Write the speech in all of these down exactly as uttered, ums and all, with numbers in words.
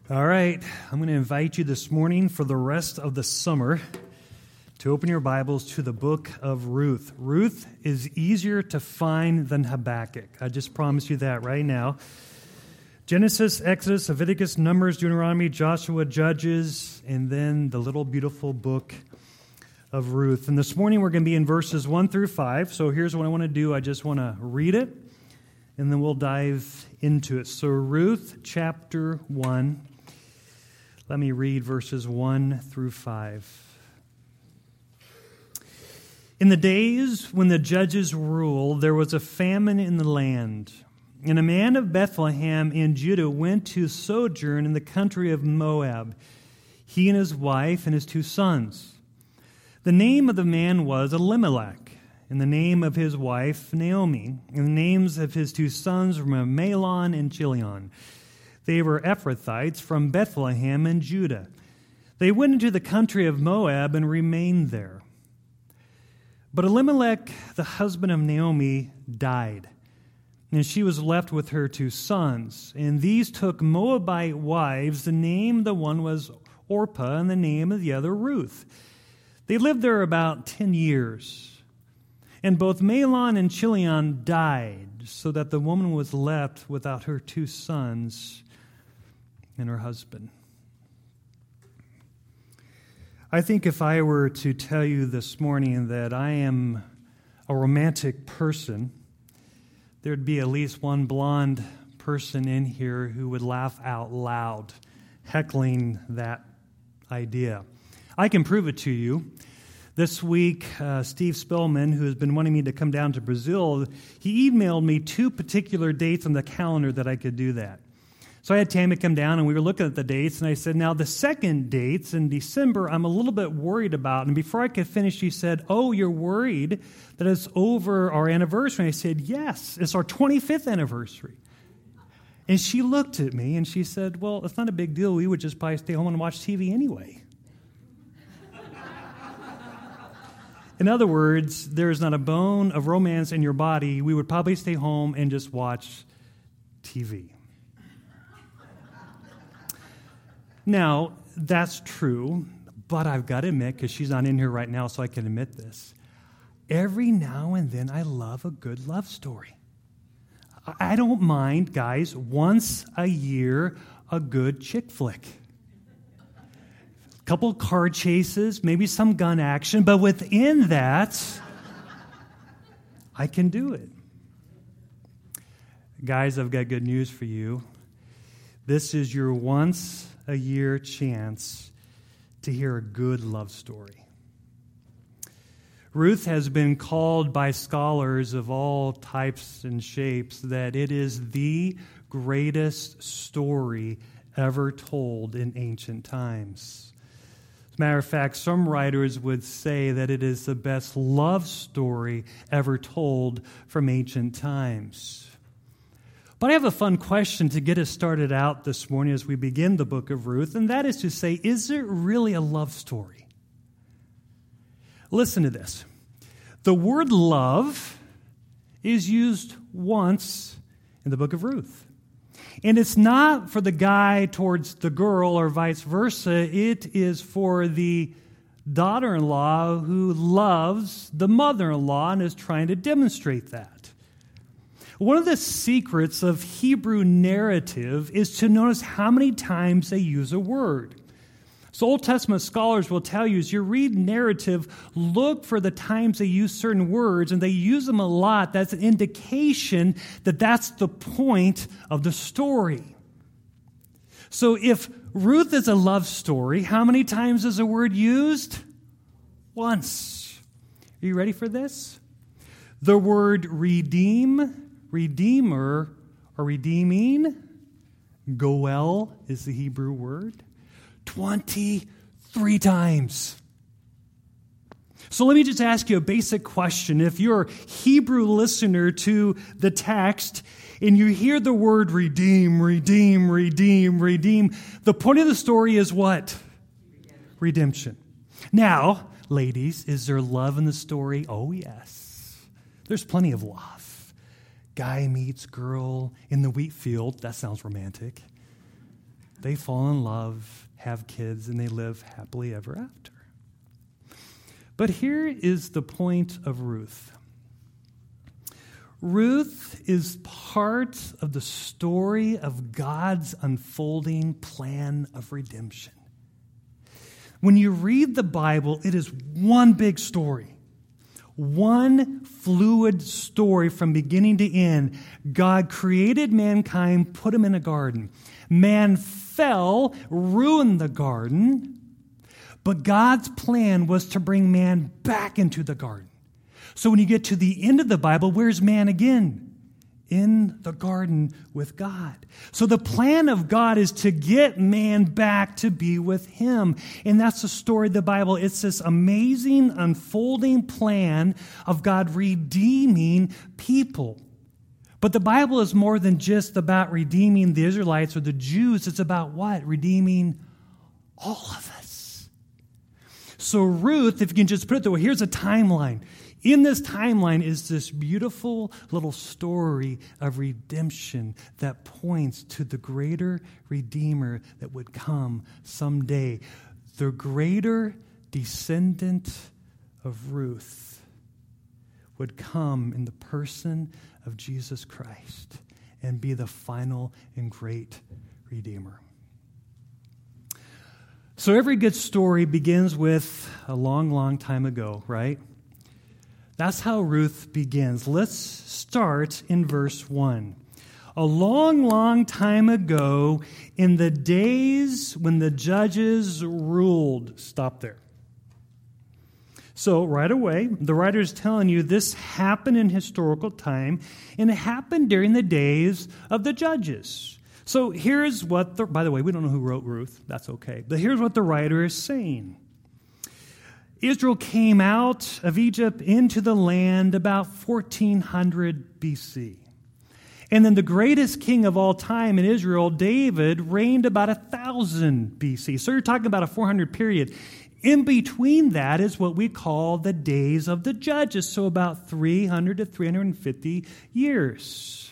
All right, I'm going to invite you this morning for the rest of the summer to open your Bibles to the book of Ruth. Ruth is easier to find than Habakkuk. I just promise you that right now. Genesis, Exodus, Leviticus, Numbers, Deuteronomy, Joshua, Judges, and then the little beautiful book of Ruth. And this morning we're going to be in verses one through five. So here's what I want to do. I just want to read it, and then we'll dive into it. So Ruth chapter one. Let me read verses one through five. In the days when the judges ruled, there was a famine in the land. And a man of Bethlehem in Judah went to sojourn in the country of Moab, he and his wife and his two sons. The name of the man was Elimelech, and the name of his wife Naomi, and the names of his two sons were Mahlon and Chilion. They were Ephrathites from Bethlehem in Judah. They went into the country of Moab and remained there. But Elimelech, the husband of Naomi, died, and she was left with her two sons. And these took Moabite wives. The name of the one was Orpah, and the name of the other Ruth. They lived there about ten years. And both Mahlon and Chilion died, so that the woman was left without her two sons and her husband. I think if I were to tell you this morning that I am a romantic person, there'd be at least one blonde person in here who would laugh out loud, heckling that idea. I can prove it to you. This week, uh, Steve Spellman, who has been wanting me to come down to Brazil, he emailed me two particular dates on the calendar that I could do that. So I had Tammy come down, and we were looking at the dates, and I said, now the second dates in December, I'm a little bit worried about. And before I could finish, she said, oh, you're worried that it's over our anniversary? And I said, yes, it's our twenty-fifth anniversary. And she looked at me, and she said, well, it's not a big deal. We would just probably stay home and watch T V anyway. In other words, there is not a bone of romance in your body. We would probably stay home and just watch T V. Now, that's true, but I've got to admit, because she's not in here right now, so I can admit this. Every now and then, I love a good love story. I don't mind, guys, once a year, a good chick flick. A couple car chases, maybe some gun action, but within that, I can do it. Guys, I've got good news for you. This is your once a year chance to hear a good love story. Ruth has been called by scholars of all types and shapes that it is the greatest story ever told in ancient times. As a matter of fact, some writers would say that it is the best love story ever told from ancient times. But I have a fun question to get us started out this morning as we begin the book of Ruth, and that is to say, is it really a love story? Listen to this. The word love is used once in the book of Ruth. And it's not for the guy towards the girl or vice versa. It is for the daughter-in-law who loves the mother-in-law and is trying to demonstrate that. One of the secrets of Hebrew narrative is to notice how many times they use a word. So Old Testament scholars will tell you, as you read narrative, look for the times they use certain words, and they use them a lot. That's an indication that that's the point of the story. So if Ruth is a love story, how many times is a word used? Once. Are you ready for this? The word redeem, redeemer, or redeeming, goel is the Hebrew word, twenty-three times. So let me just ask you a basic question. If you're a Hebrew listener to the text and you hear the word redeem, redeem, redeem, redeem, the point of the story is what? Redemption. Now, ladies, is there love in the story? Oh, yes. There's plenty of love. Guy meets girl in the wheat field. That sounds romantic. they fall in love, have kids, and they live happily ever after. But here is the point of Ruth. Ruth is part of the story of God's unfolding plan of redemption. When you read the Bible, it is one big story. One fluid story from beginning to end. God created mankind, put him in a garden. Man fell, ruined the garden, but God's plan was to bring man back into the garden. So when you get to the end of the Bible, where's man again? In the garden with God. So the plan of God is to get man back to be with him. And that's the story of the Bible. It's this amazing unfolding plan of God redeeming people. But the Bible is more than just about redeeming the Israelites or the Jews. It's about what? Redeeming all of us. So Ruth, if you can just put it that way, here's a timeline. In this timeline is this beautiful little story of redemption that points to the greater Redeemer that would come someday. The greater descendant of Ruth would come in the person of Jesus Christ and be the final and great Redeemer. So every good story begins with a long, long time ago, right? That's how Ruth begins. Let's start in verse one. A long, long time ago, in the days when the judges ruled. Stop there. So right away, the writer is telling you this happened in historical time, and it happened during the days of the judges. So here's what, the, by the way, we don't know who wrote Ruth. That's okay. But here's what the writer is saying. Israel came out of Egypt into the land about fourteen hundred B C. And then the greatest king of all time in Israel, David, reigned about one thousand B C. So you're talking about a four hundred period. In between that is what we call the days of the judges, so about three hundred to three hundred fifty years.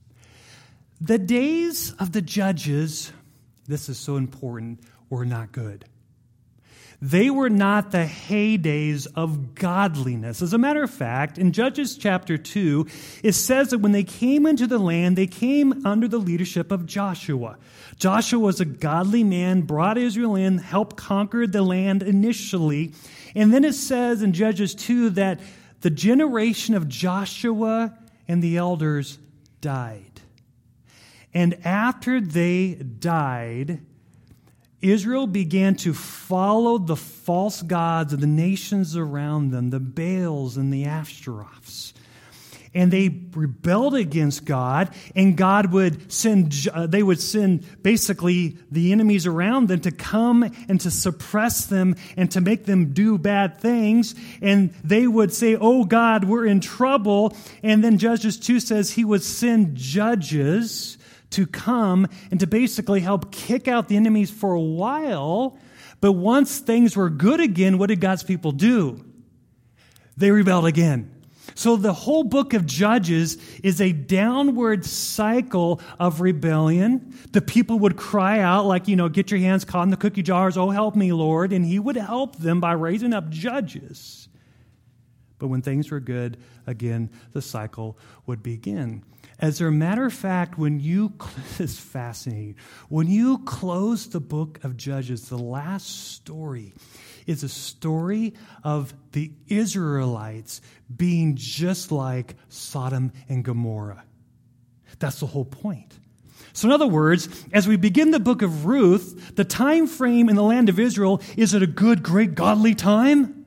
The days of the judges, this is so important, were not good. They were not the heydays of godliness. As a matter of fact, in Judges chapter two, it says that when they came into the land, they came under the leadership of Joshua. Joshua was a godly man, brought Israel in, helped conquer the land initially. And then it says in Judges two that the generation of Joshua and the elders died. And after they died, Israel began to follow the false gods of the nations around them, the Baals and the Ashtaroths. And they rebelled against God, and God would send, uh, they would send basically the enemies around them to come and to suppress them and to make them do bad things. And they would say, oh God, we're in trouble. And then Judges two says he would send judges to come and to basically help kick out the enemies for a while. But once things were good again, what did God's people do? They rebelled again. So the whole book of Judges is a downward cycle of rebellion. The people would cry out like, you know, get your hands caught in the cookie jars, oh, help me, Lord. And he would help them by raising up judges. But when things were good, again, the cycle would begin. As a matter of fact, when you, this is fascinating, when you close the book of Judges, the last story is a story of the Israelites being just like Sodom and Gomorrah. That's the whole point. So in other words, as we begin the book of Ruth, the time frame in the land of Israel, is it a good, great, godly time?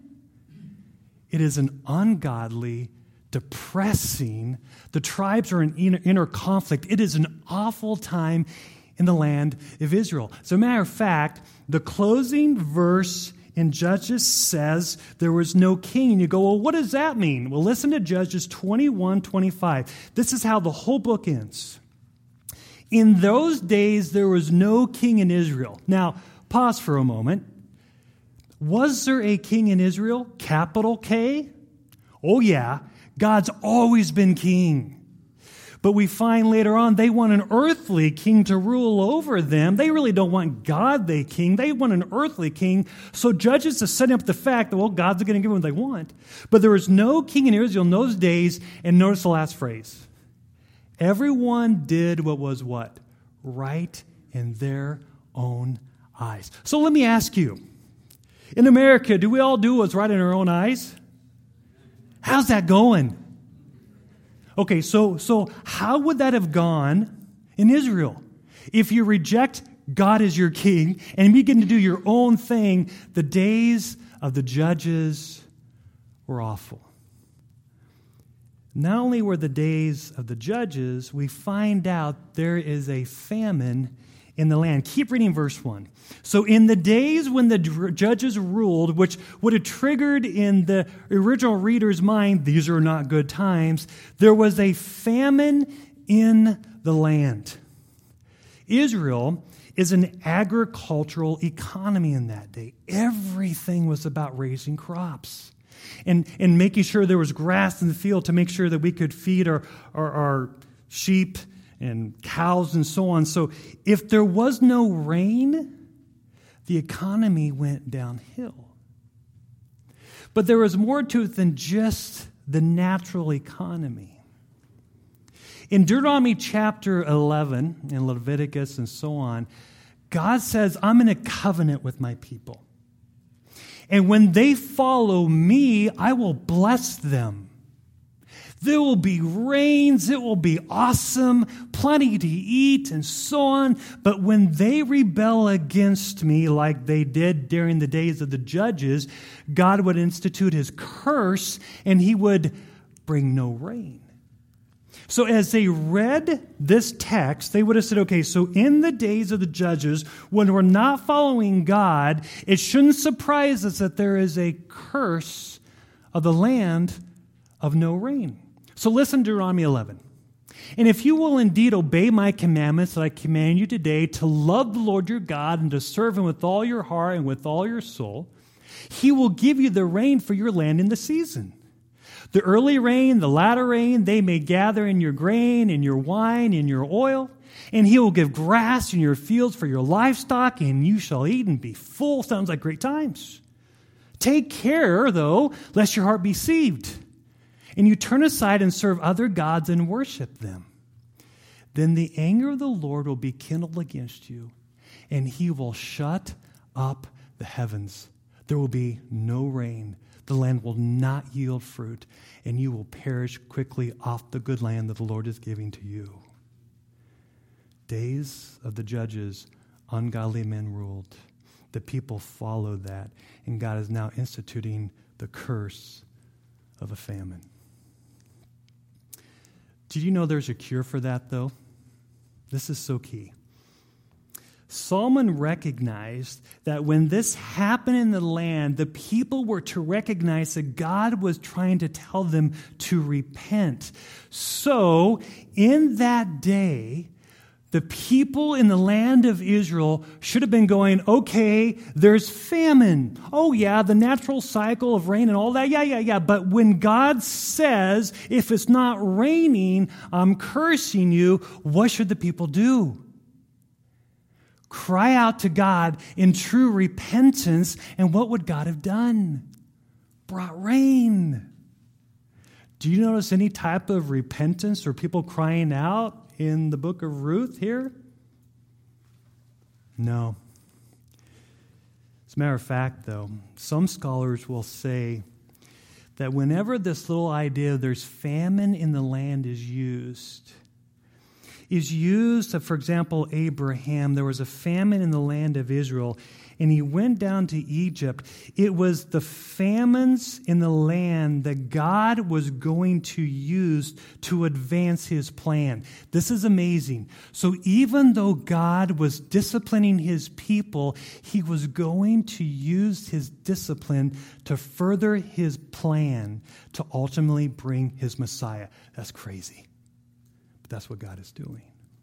It is an ungodly, depressing. The tribes are in inner, inner conflict. It is an awful time in the land of Israel. As a matter of fact, the closing verse in Judges says there was no king. And you go, well, what does that mean? Well, listen to Judges twenty-one twenty-five. This is how the whole book ends. In those days, there was no king in Israel. Now, pause for a moment. Was there a king in Israel? Capital K? Oh, yeah. God's always been king. But we find later on they want an earthly king to rule over them. They really don't want God the king. They want an earthly king. So Judges is setting up the fact that, well, God's going to give them what they want. But there was no king in Israel in those days. And notice the last phrase. Everyone did what was what? Right in their own eyes. So let me ask you. In America, do we all do what's right in our own eyes? How's that going? Okay, so, so how would that have gone in Israel? If you reject God as your king and begin to do your own thing, the days of the judges were awful. Not only were the days of the judges, we find out there is a famine in the land. Keep reading verse one. So in the days when the judges ruled, which would have triggered in the original reader's mind, these are not good times, there was a famine in the land. Israel is an agricultural economy in that day. Everything was about raising crops and, and making sure there was grass in the field to make sure that we could feed our, our, our sheep and cows and so on. So if there was no rain, the economy went downhill. But there was more to it than just the natural economy. In Deuteronomy chapter eleven, in Leviticus and so on, God says, I'm in a covenant with my people. And when they follow me, I will bless them. There will be rains, it will be awesome, plenty to eat and so on. But when they rebel against me like they did during the days of the judges, God would institute his curse and he would bring no rain. So as they read this text, they would have said, okay, so in the days of the judges, when we're not following God, it shouldn't surprise us that there is a curse of the land of no rain. So listen to Deuteronomy eleven. And if you will indeed obey my commandments that I command you today to love the Lord your God and to serve him with all your heart and with all your soul, he will give you the rain for your land in the season. The early rain, the latter rain, they may gather in your grain, in your wine, in your oil. And he will give grass in your fields for your livestock, and you shall eat and be full. Sounds like great times. Take care, though, lest your heart be deceived, and you turn aside and serve other gods and worship them. Then the anger of the Lord will be kindled against you, and he will shut up the heavens. There will be no rain. The land will not yield fruit, and you will perish quickly off the good land that the Lord is giving to you. Days of the judges, ungodly men ruled. The people followed that, and God is now instituting the curse of a famine. Did you know there's a cure for that, though? This is so key. Solomon recognized that when this happened in the land, the people were to recognize that God was trying to tell them to repent. So, in that day, the people in the land of Israel should have been going, okay, there's famine. Oh, yeah, the natural cycle of rain and all that. Yeah, yeah, yeah. But when God says, if it's not raining, I'm cursing you, what should the people do? Cry out to God in true repentance. And what would God have done? Brought rain. Do you notice any type of repentance or people crying out in the book of Ruth here? No. As a matter of fact, though, some scholars will say that whenever this little idea of there's famine in the land is used, is used, for example, Abraham, there was a famine in the land of Israel, and he went down to Egypt. It was the famines in the land that God was going to use to advance his plan. This is amazing. So even though God was disciplining his people, he was going to use his discipline to further his plan to ultimately bring his Messiah. That's crazy. That's what God is doing.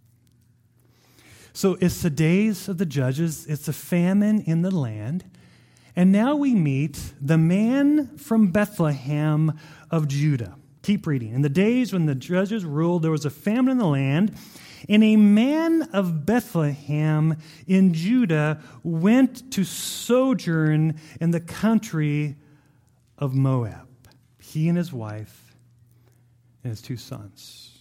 So it's the days of the judges. It's a famine in the land. And now we meet the man from Bethlehem of Judah. Keep reading. In the days when the judges ruled, there was a famine in the land, and a man of Bethlehem in Judah went to sojourn in the country of Moab, he and his wife and his two sons.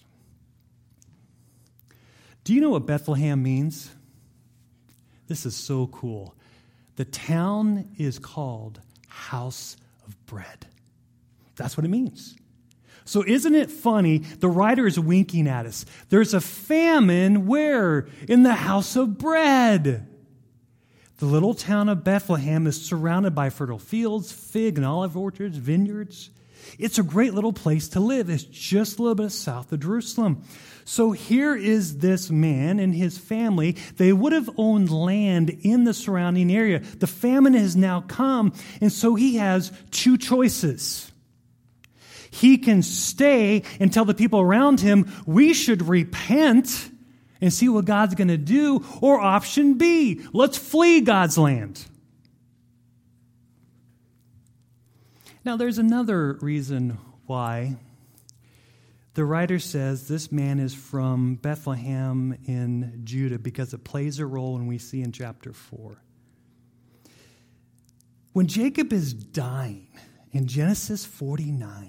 Do you know what Bethlehem means? This is so cool. The town is called House of Bread. That's what it means. So isn't it funny? The writer is winking at us. There's a famine where? In the house of bread. The little town of Bethlehem is surrounded by fertile fields, fig and olive orchards, vineyards. It's a great little place to live. It's just a little bit south of Jerusalem. So here is this man and his family. They would have owned land in the surrounding area. The famine has now come, and so he has two choices. He can stay and tell the people around him, we should repent and see what God's going to do. Or option B, let's flee God's land. Now, there's another reason why the writer says this man is from Bethlehem in Judah, because it plays a role when we see in chapter four. When Jacob is dying in Genesis forty-nine,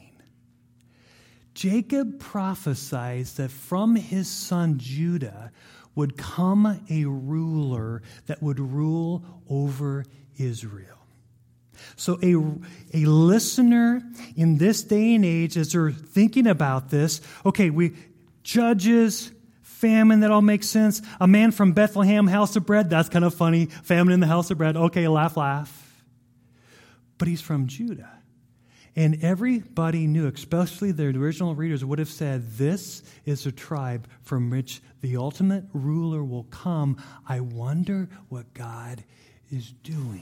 Jacob prophesies that from his son Judah would come a ruler that would rule over Israel. So a, a listener in this day and age, as they're thinking about this, okay, we Judges, famine, that all makes sense. A man from Bethlehem, house of bread, that's kind of funny. Famine in the house of bread, okay, laugh, laugh. But he's from Judah. And everybody knew, especially the original readers, would have said, this is a tribe from which the ultimate ruler will come. I wonder what God is doing.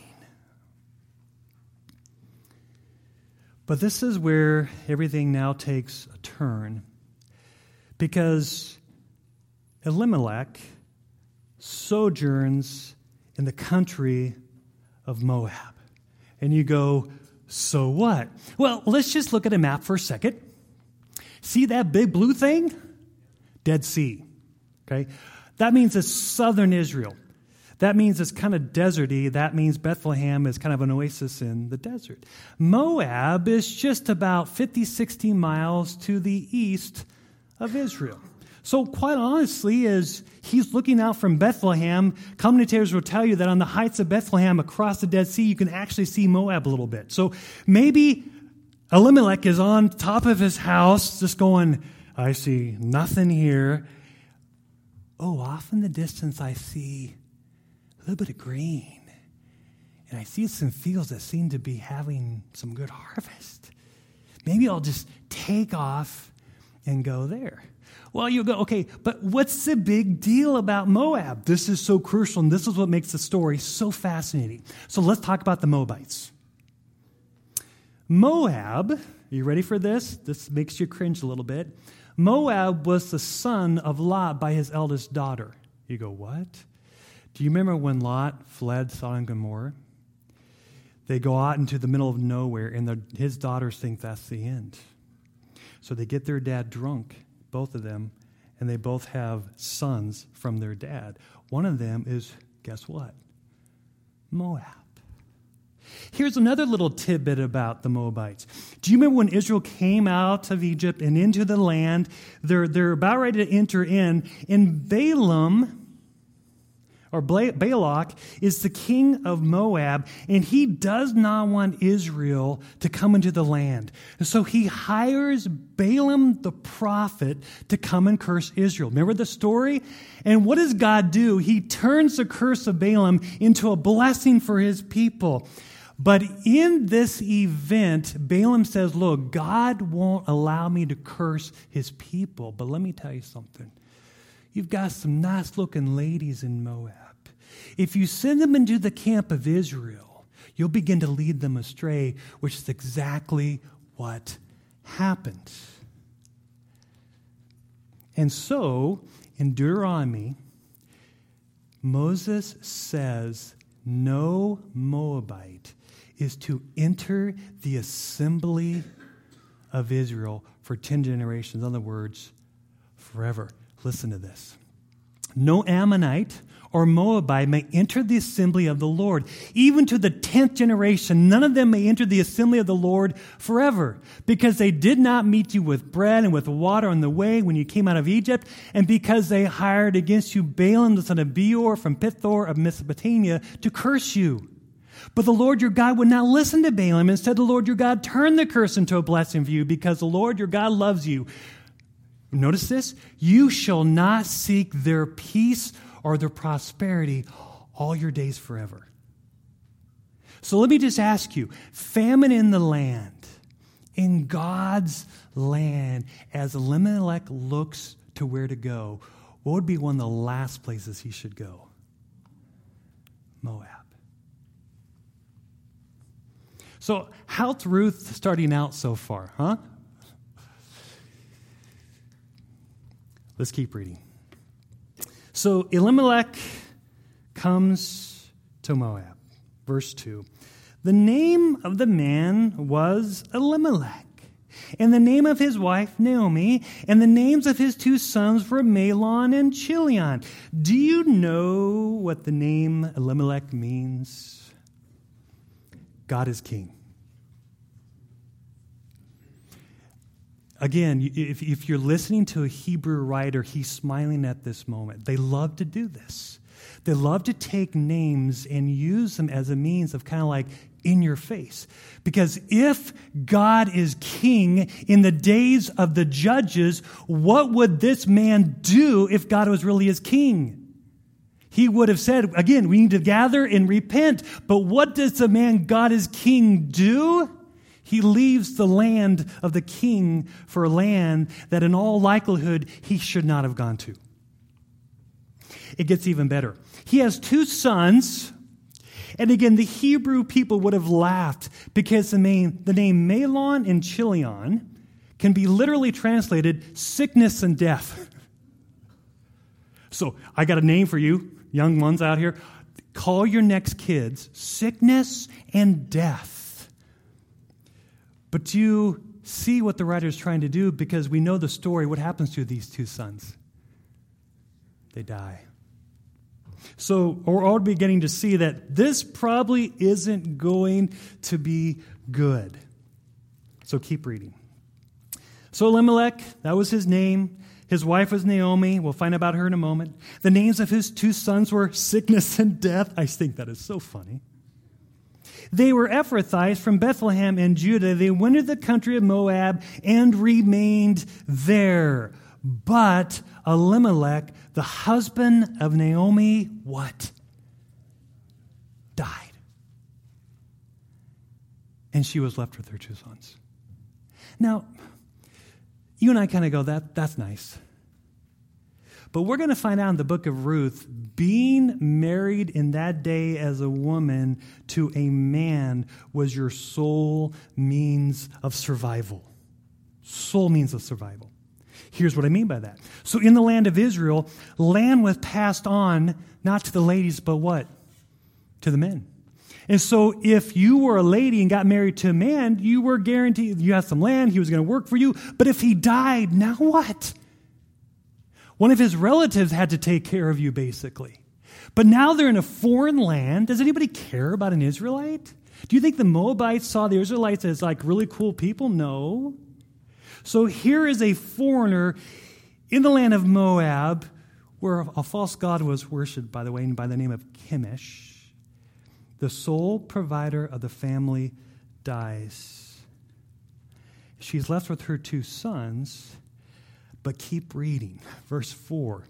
But this is where everything now takes a turn, because Elimelech sojourns in the country of Moab. And you go, so what? Well, let's just look at a map for a second. See that big blue thing? Dead Sea. Okay? That means it's southern Israel. That means it's kind of deserty. That means Bethlehem is kind of an oasis in the desert. Moab is just about fifty, sixty miles to the east of Israel. So quite honestly, as he's looking out from Bethlehem, commentators will tell you that on the heights of Bethlehem across the Dead Sea, you can actually see Moab a little bit. So maybe Elimelech is on top of his house just going, I see nothing here. Oh, off in the distance I see a little bit of green. And I see some fields that seem to be having some good harvest. Maybe I'll just take off and go there. Well, you'll go, okay, but what's the big deal about Moab? This is so crucial, and this is what makes the story so fascinating. So let's talk about the Moabites. Moab, are you ready for this? This makes you cringe a little bit. Moab was the son of Lot by his eldest daughter. You go, what? Do you remember when Lot fled Sodom and Gomorrah? They go out into the middle of nowhere, and the, his daughters think that's the end. So they get their dad drunk, both of them, and they both have sons from their dad. One of them is, guess what? Moab. Here's another little tidbit about the Moabites. Do you remember when Israel came out of Egypt and into the land? They're, they're about ready to enter in, and Balaam, or Balak, is the king of Moab, and he does not want Israel to come into the land. And so he hires Balaam the prophet to come and curse Israel. Remember the story? And what does God do? He turns the curse of Balaam into a blessing for his people. But in this event, Balaam says, look, God won't allow me to curse his people. But let me tell you something. You've got some nice-looking ladies in Moab. If you send them into the camp of Israel, you'll begin to lead them astray, which is exactly what happened. And so, in Deuteronomy, Moses says, no Moabite is to enter the assembly of Israel for ten generations. In other words, forever. Listen to this. No Ammonite or Moabite may enter the assembly of the Lord. Even to the tenth generation, none of them may enter the assembly of the Lord forever, because they did not meet you with bread and with water on the way when you came out of Egypt, and because they hired against you Balaam the son of Beor from Pithor of Mesopotamia to curse you. But the Lord your God would not listen to Balaam. Instead, the Lord your God turned the curse into a blessing for you, because the Lord your God loves you. Notice this. You shall not seek their peace or their prosperity all your days forever. So let me just ask you, famine in the land, in God's land, as Elimelech looks to where to go, what would be one of the last places he should go? Moab. So how's Ruth starting out so far, huh? Let's keep reading. So Elimelech comes to Moab. Verse two. The name of the man was Elimelech, and the name of his wife Naomi, and the names of his two sons were Mahlon and Chilion. Do you know what the name Elimelech means? God is king. Again, if, if you're listening to a Hebrew writer, he's smiling at this moment. They love to do this. They love to take names and use them as a means of kind of like in your face. Because if God is king in the days of the judges, what would this man do if God was really his king? He would have said, again, we need to gather and repent. But what does the man God is king do? He leaves the land of the king for a land that in all likelihood he should not have gone to. It gets even better. He has two sons, and again, the Hebrew people would have laughed because the name, the name Mahlon and Chilion can be literally translated sickness and death. So I got a name for you, young ones out here. Call your next kids sickness and death. But do you see what the writer is trying to do? Because we know the story. What happens to these two sons? They die. So we're all beginning to see that this probably isn't going to be good. So keep reading. So Elimelech, that was his name. His wife was Naomi. We'll find about her in a moment. The names of his two sons were Sickness and Death. I think that is so funny. They were Ephrathites from Bethlehem in Judah. They went into the country of Moab and remained there. But Elimelech, the husband of Naomi, what? Died. And she was left with her two sons. Now, you and I kind of go, that that's nice. But we're going to find out in the book of Ruth, being married in that day as a woman to a man was your sole means of survival. Sole means of survival. Here's what I mean by that. So in the land of Israel, land was passed on not to the ladies, but what? To the men. And so if you were a lady and got married to a man, you were guaranteed, you had some land, he was going to work for you. But if he died, now what? One of his relatives had to take care of you, basically. But now they're in a foreign land. Does anybody care about an Israelite? Do you think the Moabites saw the Israelites as like really cool people? No. So here is a foreigner in the land of Moab where a false god was worshipped, by the way, by the name of Chemosh. The sole provider of the family dies. She's left with her two sons. But keep reading. Verse four.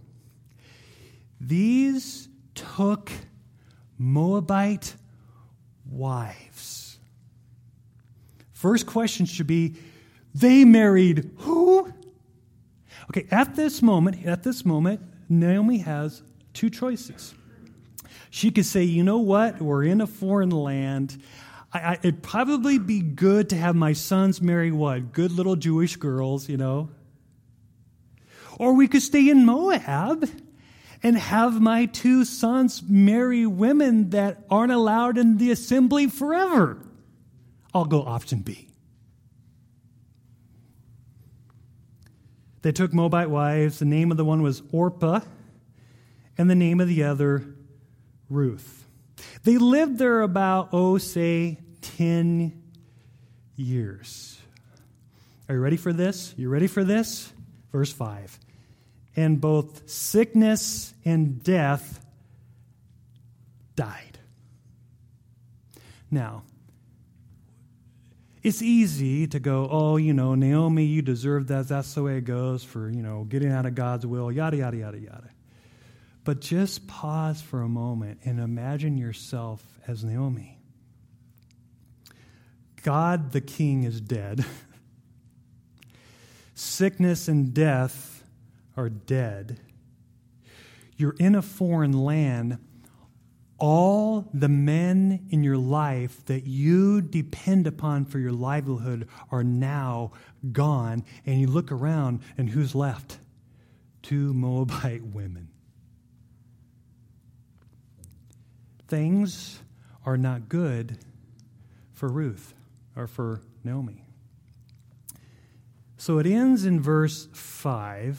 These took Moabite wives. First question should be, they married who? Okay, at this moment, at this moment, Naomi has two choices. She could say, you know what? We're in a foreign land. I, I, it'd probably be good to have my sons marry what? Good little Jewish girls, you know. Or we could stay in Moab and have my two sons marry women that aren't allowed in the assembly forever. I'll go option B. They took Moabite wives. The name of the one was Orpah, and the name of the other, Ruth. They lived there about, oh, say, ten years. Are you ready for this? You ready for this? Verse five. And both sickness and death died. Now, it's easy to go, oh, you know, Naomi, you deserve that. That's the way it goes for, you know, getting out of God's will, yada, yada, yada, yada. But just pause for a moment and imagine yourself as Naomi. God the King is dead. Sickness and death are dead. You're in a foreign land. All the men in your life that you depend upon for your livelihood are now gone. And you look around, and who's left? Two Moabite women. Things are not good for Ruth or for Naomi. So it ends in verse five.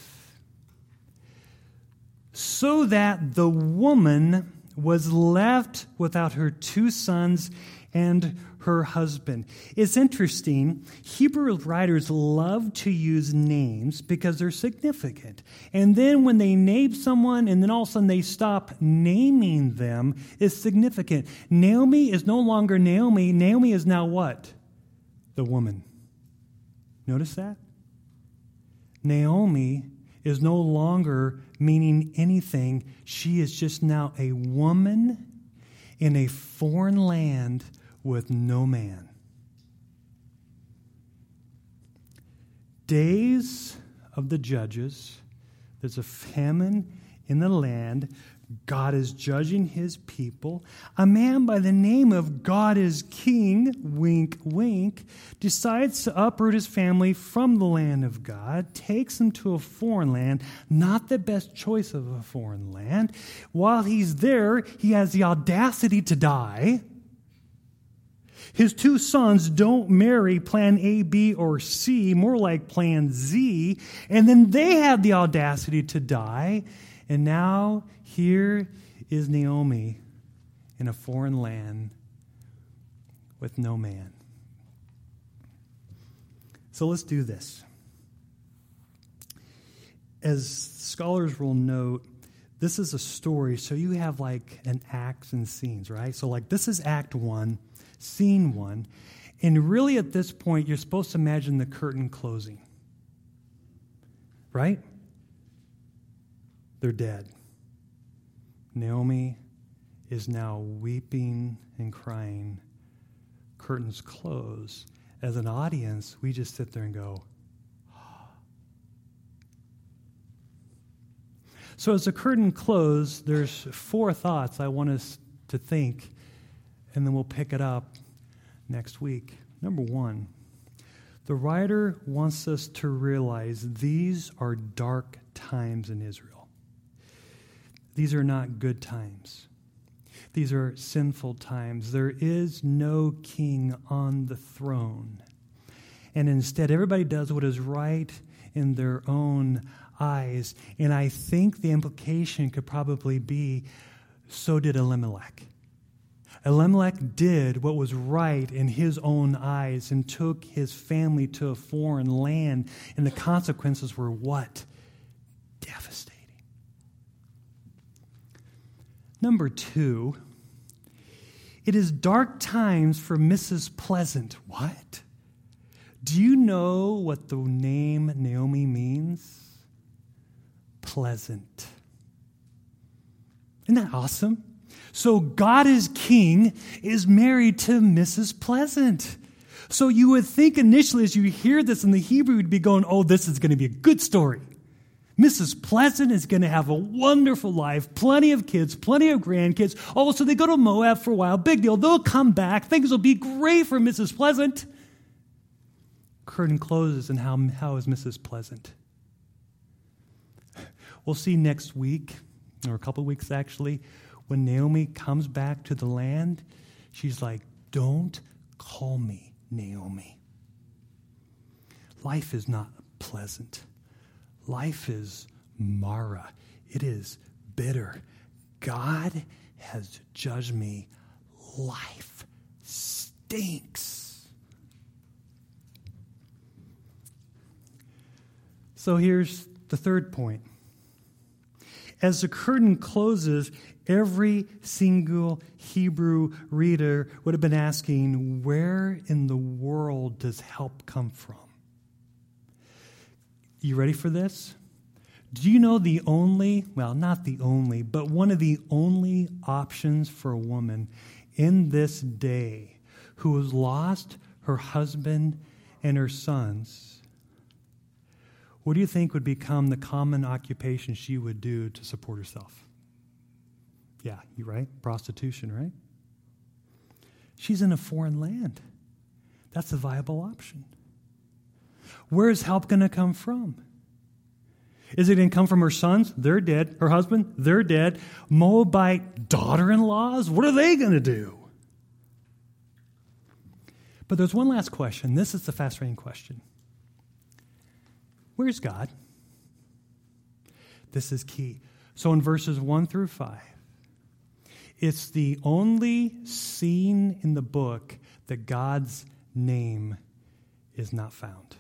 So that the woman was left without her two sons and her husband. It's interesting. Hebrew writers love to use names because they're significant. And then when they name someone and then all of a sudden they stop naming them, it's significant. Naomi is no longer Naomi. Naomi is now what? The woman. Notice that? Naomi is no longer meaning anything. She is just now a woman in a foreign land with no man. Days of the judges. There's a famine in the land. God is judging his people. A man by the name of God is King, wink, wink, decides to uproot his family from the land of God, takes him to a foreign land, not the best choice of a foreign land. While he's there, he has the audacity to die. His two sons don't marry plan A, B, or C, more like plan Z, and then they have the audacity to die. And now, here is Naomi in a foreign land with no man. So let's do this. As scholars will note, this is a story, so you have like an acts and scenes, right? So like this is act one, scene one, and really at this point, you're supposed to imagine the curtain closing, right? They're dead. Naomi is now weeping and crying. Curtains close. As an audience, we just sit there and go, oh. So as the curtain closed, there's four thoughts I want us to think, and then we'll pick it up next week. Number one, the writer wants us to realize these are dark times in Israel. These are not good times. These are sinful times. There is no king on the throne. And instead, everybody does what is right in their own eyes. And I think the implication could probably be, so did Elimelech. Elimelech did what was right in his own eyes and took his family to a foreign land. And the consequences were what? Devastating. Number two, it is dark times for Missus Pleasant. What? Do you know what the name Naomi means? Pleasant. Isn't that awesome? So God is King is married to Missus Pleasant. So you would think initially as you hear this in the Hebrew, you'd be going, oh, this is going to be a good story. Missus Pleasant is going to have a wonderful life, plenty of kids, plenty of grandkids. Oh, so they go to Moab for a while. Big deal. They'll come back. Things will be great for Missus Pleasant. Curtain closes, and how, how is Missus Pleasant? We'll see next week, or a couple of weeks actually, when Naomi comes back to the land, she's like, don't call me Naomi. Life is not pleasant. Life is Mara. It is bitter. God has judged me. Life stinks. So here's the third point. As the curtain closes, every single Hebrew reader would have been asking, where in the world does help come from? You ready for this? Do you know the only, well, not the only, but one of the only options for a woman in this day who has lost her husband and her sons? What do you think would become the common occupation she would do to support herself? Yeah, you're right. Prostitution, right? She's in a foreign land. That's a viable option. Where is help going to come from? Is it going to come from her sons? They're dead. Her husband? They're dead. Moabite daughter-in-laws? What are they going to do? But there's one last question. This is the fascinating question. Where's God? This is key. So in verses one through five, it's the only scene in the book that God's name is not found.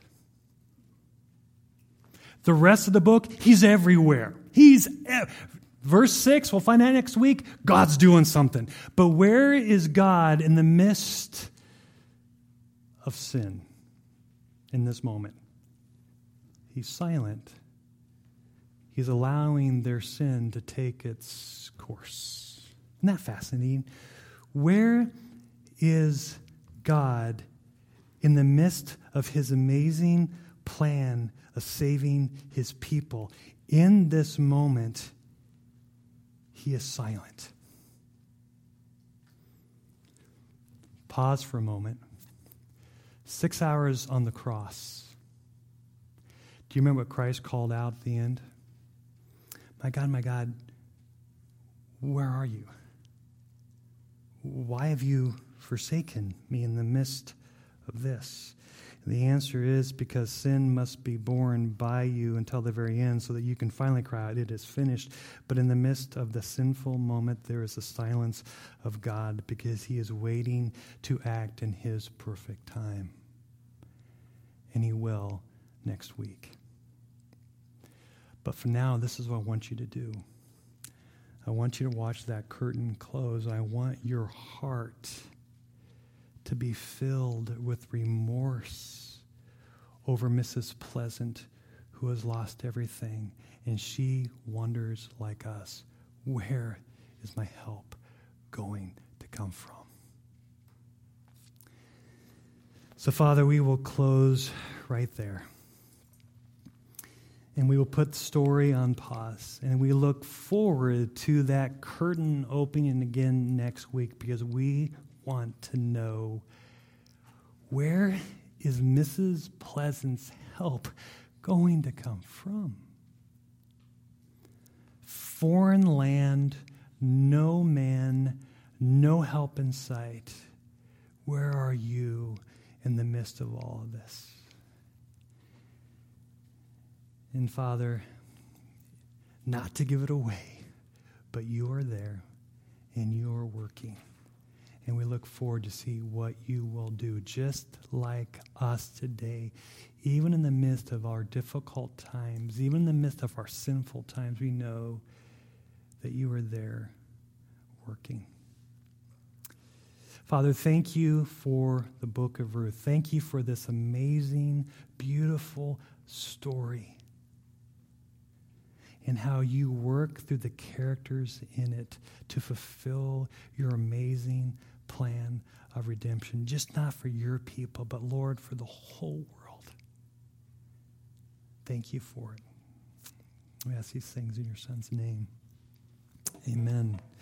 The rest of the book, he's everywhere. He's ev- Verse six, we'll find out next week, God's doing something. But where is God in the midst of sin in this moment? He's silent. He's allowing their sin to take its course. Isn't that fascinating? Where is God in the midst of his amazing plan of saving his people? In this moment, he is silent. Pause for a moment. Six hours on the cross. Do you remember what Christ called out at the end? My God, my God, where are you? Why have you forsaken me in the midst of this? And the answer is because sin must be borne by you until the very end so that you can finally cry out, it is finished. But in the midst of the sinful moment, there is the silence of God because he is waiting to act in his perfect time. And he will next week. But for now, this is what I want you to do. I want you to watch that curtain close. I want your heart to be filled with remorse over Missus Pleasant, who has lost everything. And she wonders, like us, where is my help going to come from? So, Father, we will close right there. And we will put the story on pause. And we look forward to that curtain opening again next week because we want to know, where is Missus Pleasant's help going to come from? Foreign land, no man, no help in sight. Where are you in the midst of all of this? And Father, not to give it away, but you are there and you are working. And we look forward to see what you will do, just like us today. Even in the midst of our difficult times, even in the midst of our sinful times, we know that you are there working. Father, thank you for the book of Ruth. Thank you for this amazing, beautiful story. And how you work through the characters in it to fulfill your amazing plan of redemption, just not for your people, but, Lord, for the whole world. Thank you for it. We ask these things in your Son's name. Amen.